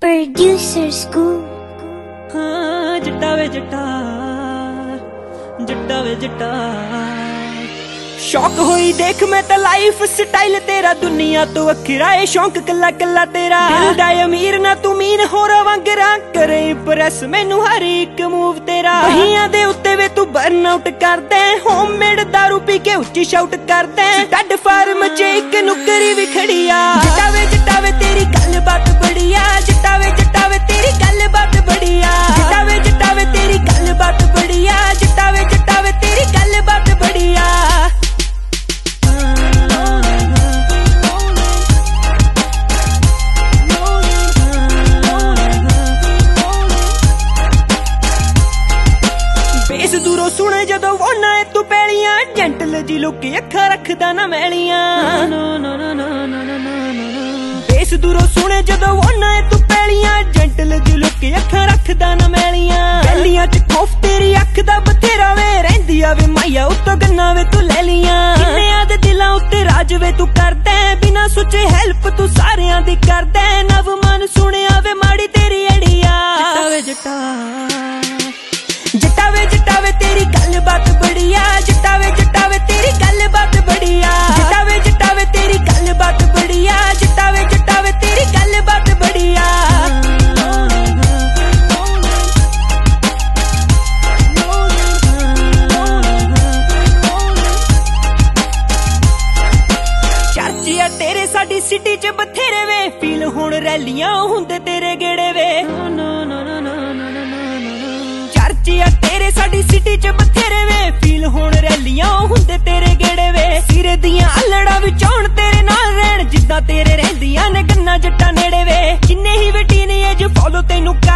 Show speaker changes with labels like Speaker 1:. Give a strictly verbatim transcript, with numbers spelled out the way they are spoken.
Speaker 1: producer school.
Speaker 2: हाँ जट्टा वे जट्टा जट्टा वे जट्टा शौक होई देख मैं तो लाइफ स्टाइल तेरा दुनिया तो अखरा है शौक कला कला तेरा दिल दा अमीर ना तू मीन होर वांगरा करे इंप्रेस मैनू हर एक मूव तेरा बहियां दे उत्ते वे तू बर्न आउट करदा होममेड दारू पी के उच्ची शाउट करदा स्टड फार्म च एक नुकरी भी खड़िया जट्टा वे जट्टा वे तेरी गल बात बढ़िया जट्टा वे जट्टा वे तेरी गल बात बढ़िया जट्टा वे जट्टा वे तेरी गल बात बढ़िया जट्टा वे जट्टा वे तेरी गल बात बढ़िया दूरों सुने जदों वोना तू पैलियां जेंटल जी लुक अखा रखदा ना मैलियां बेस दूरों सुने जदों वोना तू पैलियां जेंटल जी लुक अखा रखदा ना मैलियां गलियां च खौफ तेरी अख दा बथेरा वे रहिंदी आ वे माया उत्तों गन्ना वे तू ले लियां किन्नियां दे दिलां उत्ते राज वे तू करदा बिना सोचे हेल्प तू सारियां दी करदा नव मन सुनिया वे माड़ी तेरी अड़िया जट्टा वे जट्टा जट्टा वे जट्टा वे तेरी गल बात बढ़िया जट्टा वे जट्टा वे तेरी गल बात बढ़िया जट्टा वे जट्टा वे तेरी गल बात बढ़िया जट्टा वे जट्टा वे तेरी गल बात बढ़िया चर्चिया तेरे साडी सिटी च बथेरे वे फील हुण रैलियां हुंदे तेरे गेड़े वे चर्चिया तेरे साडी सिटी च बथेरे वे फील हुण रैलियां हुंदे तेरे गेड़े वे सिरे दियां अल्लड़ा विच होण तेरे नाल रहण जिद्दां तेरे रहिंदियां ने गन्ना जट्टा नेड़े वे जिन्ने ही वे टीन एज फॉलो तैनू